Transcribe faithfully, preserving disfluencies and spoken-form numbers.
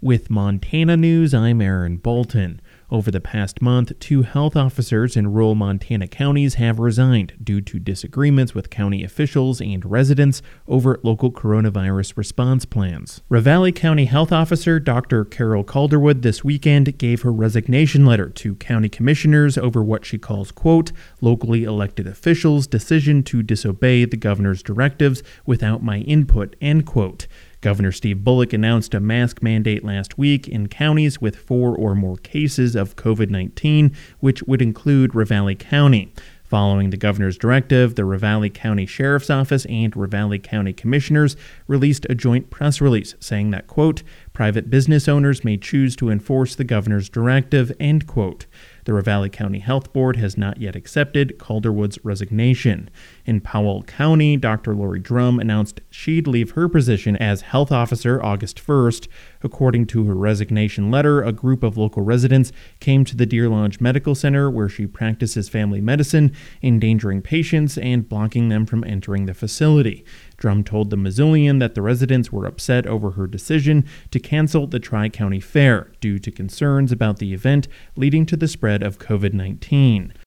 With Montana News, I'm Aaron Bolton. Over the past month, two health officers in rural Montana counties have resigned due to disagreements with county officials and residents over local coronavirus response plans. Ravalli County Health Officer Doctor Carol Calderwood this weekend gave her resignation letter to county commissioners over what she calls, quote, locally elected officials' decision to disobey the governor's directives without my input, end quote. Governor Steve Bullock announced a mask mandate last week in counties with four or more cases of covid nineteen, which would include Ravalli County. Following the governor's directive, the Ravalli County Sheriff's Office and Ravalli County Commissioners released a joint press release saying that, quote, private business owners may choose to enforce the governor's directive, end quote. The Ravalli County Health Board has not yet accepted Calderwood's resignation. In Powell County, Doctor Lori Drum announced she'd leave her position as health officer August first. According to her resignation letter, a group of local residents came to the Deer Lodge Medical Center where she practices family medicine, endangering patients and blocking them from entering the facility. Drum told the Missoulian that the residents were upset over her decision to cancel the Tri-County Fair due to concerns about the event leading to the spread of covid nineteen.